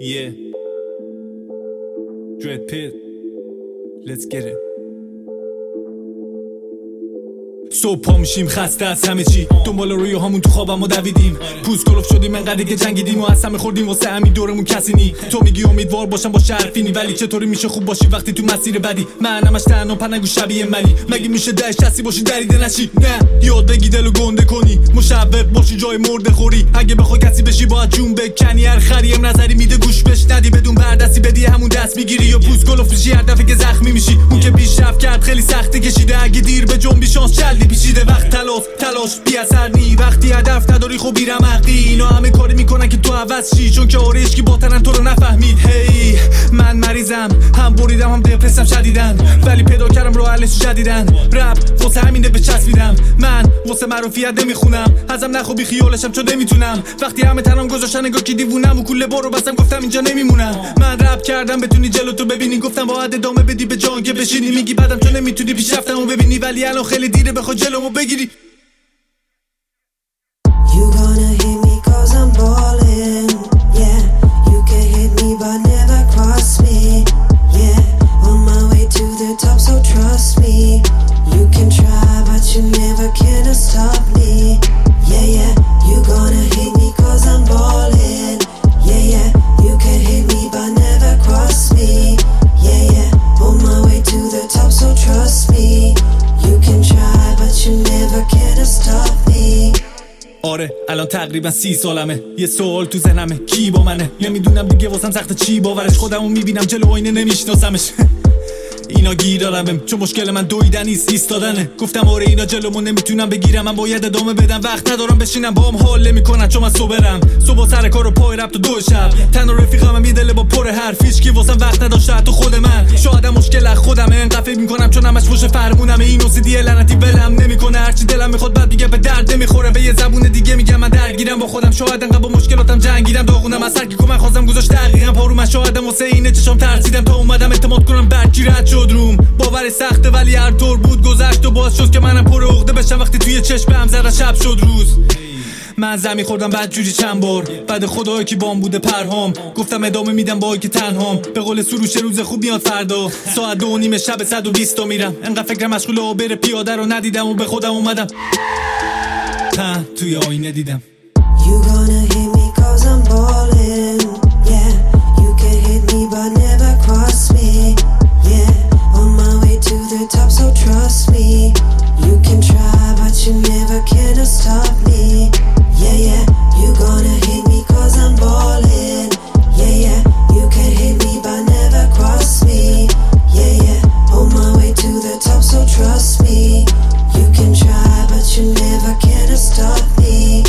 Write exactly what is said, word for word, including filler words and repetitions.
Yeah. Dread Pit. Let's get it. صبح پا میشیم خسته از همه چی، دنبال روی همون تو خوابم و دویدیم، پوست کلوف شدیم انقدر که جنگیدیم و از همه خوردیم واسه همین دورمون کسی نی. تو میگی امیدوار باشم با شرفینی، ولی چطوری میشه خوب باشی وقتی تو مسیر بدی؟ من همش تنها پنگو شبیه ملی، مگه میشه دهش کسی باشی دریده نشی؟ نه یاد بگی دلو گنده کنی، مشوق باشی جای مرده خوری، اگه بخوای کسی بشی باید جون بکنی، هر خریم نظری میده گوش بش ندی، بدون بردستی بدی همون دست میگیری یا پوست کلوف میشی هر دفعه که زخمی میشی. اون که پیشرفت کرد خیلی سخته کشیده، اگه دیر به جنبی شانس جلدی پیچیده، وقت تلاش تلاش بی اثر نی، وقتی هدف نداری خب بیرمقی، اینا همه کاری میکنن که تو عوض شی، چون که آرش کی باترن تو رو نفهمید. هی من مریضم، هم بریدم هم دپرسم شدیدن، ولی پیدا کردم راه حلش جدیدن. رپ واسه همینه بچسبیدم، من واسه معروفیت نمیخونم، ازم نخوبی خیالشم چون نمیتونم، وقتی همه تنم گذاشتن نگاه کی دیوونم و کوله برو بسم گفتم اینجا نمیمونم. من رپ کردم بتونی جلو تو ببینی، گفتم باید ادامه بدی به جان که بشینی، میگی بعدم تو نمیتونی پیشرفتمو ببینی، ولی الان خیلی دیره بخوای جلومو بگیری. You gonna hit me cause I'm ballin', yeah. You can hit me but never cross me, yeah. On my way to the top so trust me. You can try but you never can stop me, yeah, yeah. You gonna hit me cause I'm ballin', yeah, yeah. You can hit me but never cross me, yeah, yeah. On my way to the top so trust me. You can try but you never can stop me. آره الان تقریبا سی سالمه، یه سوال تو ذهنمه کی با منه، نمیدونم دیگه واسم سخته چی باورش، خودمو میبینم جلو آینه نمیشناسمش. اینا گیر دارم چون مشکل من دویدن نیست ایستادنه، گفتم آره اینا جلومو نمیتونم بگیرم، من باید ادامه بدم، وقت ندارم بشینم باهم حال نمیکنن چون من صبرم، صبح سر کارو پای رفت و دو شب تنها رفیقمم یه دل با پر حرف، هیچ کی واسم وقت نداشته حتی خود من، شاید مشکل از خودمه، انقدر فکر میکنم چون همش فوش فرمونمه، این اوسیدی لعنتی ولم نمیکنه، هرچی دلم میخواد بعد میگه به درد نمیخوره، به یه زبون دیگه میگم من درگیرم با خودم، شاید انقدر با مشکلاتم جنگیدم، داغونم از هر کی کمک خواستم گذاشت دقیقاً پارو، من شایدم واسه اینه چشام ترسیدم تا اومدم اعتماد کنم برکی رد شد روم، باور سخته ولی هر طور بود گذشت و باز شد که منم پر عقده بشم وقتی توی چشمم زره شب شد روز. من زمین خوردم بعد جوری چند بار، بعد خدایی که بام بوده پرهام، گفتم ادامه میدم با که تنهام، به قول سروش روز خوب میاد فردا، ساعت دو نیم شب صد و بیست تا میرم، انقدر فکرم مشغول آبر پیاده رو ندیدم و به خودم اومدم ها توی آینه دیدم. You gonna hit me cause I'm ballin', yeah. You can hit me but never cross me, yeah. On my way to the top so trust me. You can try but you never can stop me, yeah, yeah. You gonna hit me cause I'm ballin', yeah, yeah. You can hit me but never cross me, yeah, yeah. On my way to the top so trust me. You can try but you never can stop me.